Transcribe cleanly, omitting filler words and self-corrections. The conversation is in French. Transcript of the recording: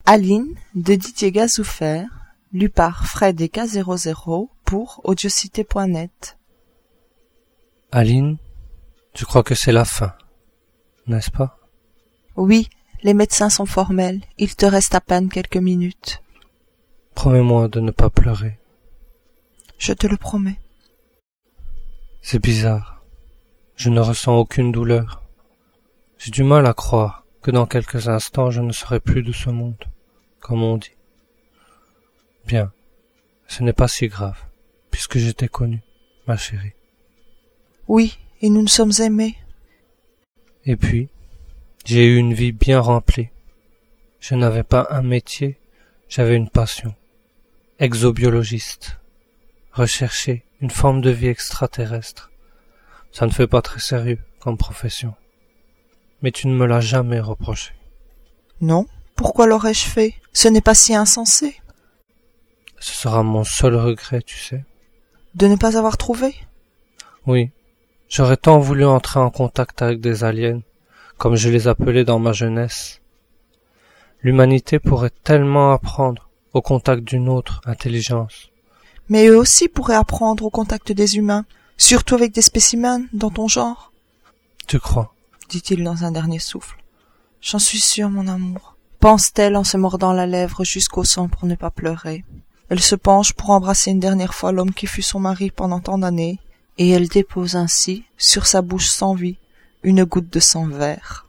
Aline de Didier Gazoufer, lu par Fred et K00 pour audiocité.net. Aline, tu crois que c'est la fin, n'est-ce pas? Oui, les médecins sont formels, il te reste à peine quelques minutes. Promets-moi de ne pas pleurer. Je te le promets. C'est bizarre. Je ne ressens aucune douleur. J'ai du mal à croire que dans quelques instants je ne serai plus de ce monde, comme on dit. Bien, ce n'est pas si grave, puisque je t'ai connue, ma chérie. Oui, et nous nous sommes aimés. Et puis, j'ai eu une vie bien remplie. Je n'avais pas un métier, j'avais une passion. Exobiologiste. Rechercher une forme de vie extraterrestre. Ça ne fait pas très sérieux comme profession. Mais tu ne me l'as jamais reproché. Non, pourquoi l'aurais-je fait? Ce n'est pas si insensé. Ce sera mon seul regret, tu sais. De ne pas avoir trouvé? Oui, j'aurais tant voulu entrer en contact avec des aliens, comme je les appelais dans ma jeunesse. L'humanité pourrait tellement apprendre au contact d'une autre intelligence. Mais eux aussi pourraient apprendre au contact des humains, surtout avec des spécimens dans ton genre. Tu crois? Dit-il dans un dernier souffle. J'en suis sûre, mon amour, pense-t-elle en se mordant la lèvre jusqu'au sang pour ne pas pleurer. Elle se penche pour embrasser une dernière fois l'homme qui fut son mari pendant tant d'années, et elle dépose ainsi, sur sa bouche sans vie, une goutte de sang vert.